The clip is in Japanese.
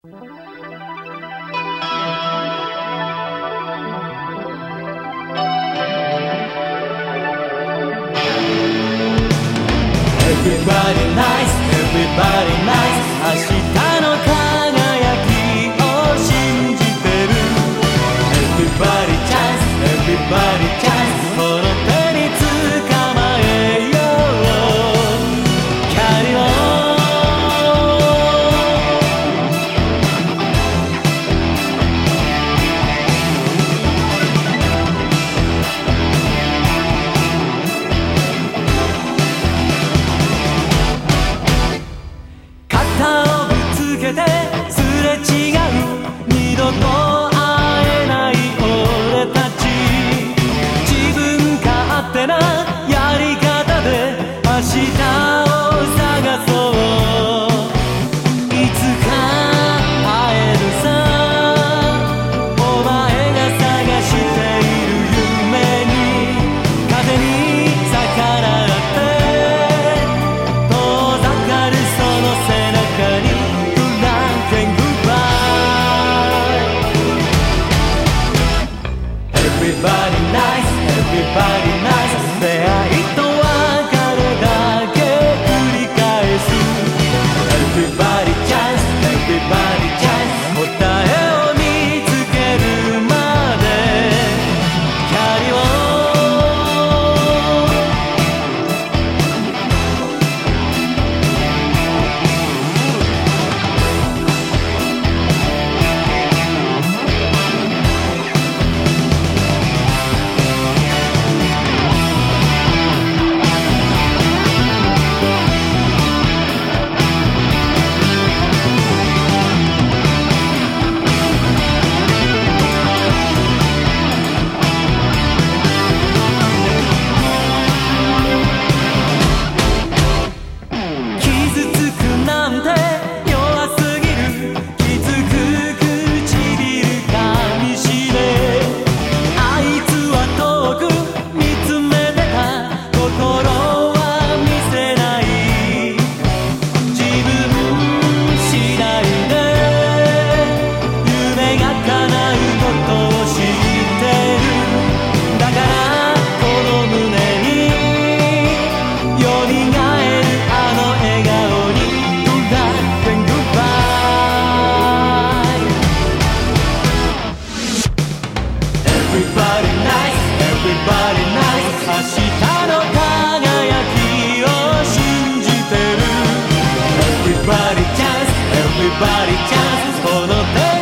Everybody nice, everybody nice 明日の輝きを信じてる Everybody chance, everybody chance この手に捕まえよう Carry on肩をぶつけてすれ違う二度と会えない俺たち自分勝手なやり方で明日を探そういつか会えるさお前が探している夢に風に逆らって遠ざかるその背中に Good luck and goodbye Everybody nice, everybody nice 出会いと別れだけ繰り返す Everybody chance, everybody chance 答えを見つけるまで Carry on傷つくなんて弱すぎるきつく唇噛みしめあいつは遠く見つめてた心は見せない自分次第で夢が叶うことを知ってるだからこの胸によみがえるあの笑顔に Good luck and goodbye Everybody nice, everybody nice 明日の輝きを信じてる Everybody chance, everybody chance この手